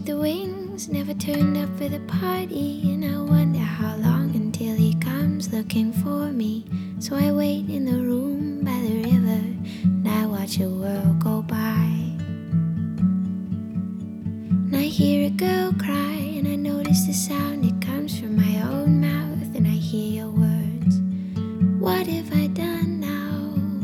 with the wings never turned up for the party, and I wonder how long until he comes looking for me. So I wait in the room by the river, and I watch the world go by. And I hear a girl cry, and I notice the sound, it comes from my own mouth, and I hear your words. What have I done now?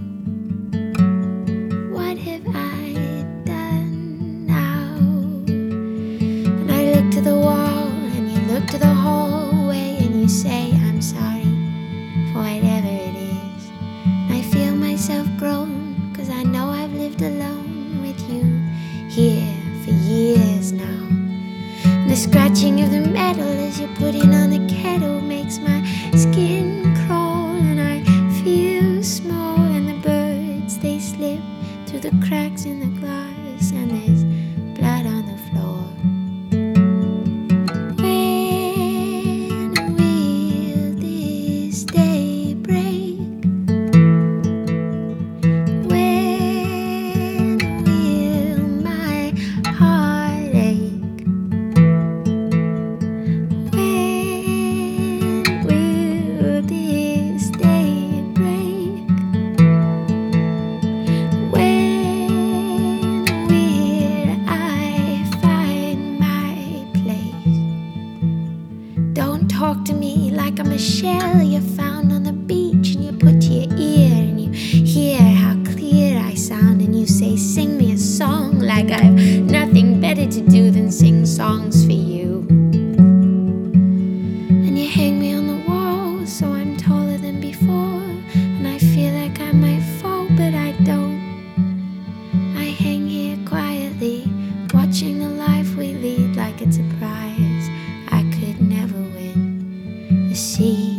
What have I done now? And I look to the wall, and you look to the hallway, and you say I'm sorry for whatever it is. And I feel myself grown, 'cause I know I've lived alone with you here for years now. And the scratching of the metal as you're putting on the kettle makes my skin crawl, and I feel small, and the birds, they slip through the cracks in the glass, and there's blood on the floor. When will this day break? When will my heart ache? When will this day break? When will I find my place? Don't talk to me like I'm a shell you found on the beach, and you put to your ear and you hear how clear I sound, and you say sing me a song like I've nothing better to do than sing songs for you. And you hang me on the wall so I'm taller than before, and I feel like I might fall but I don't. I hang here quietly, watching the life we lead like it's a prize I could never win. The sea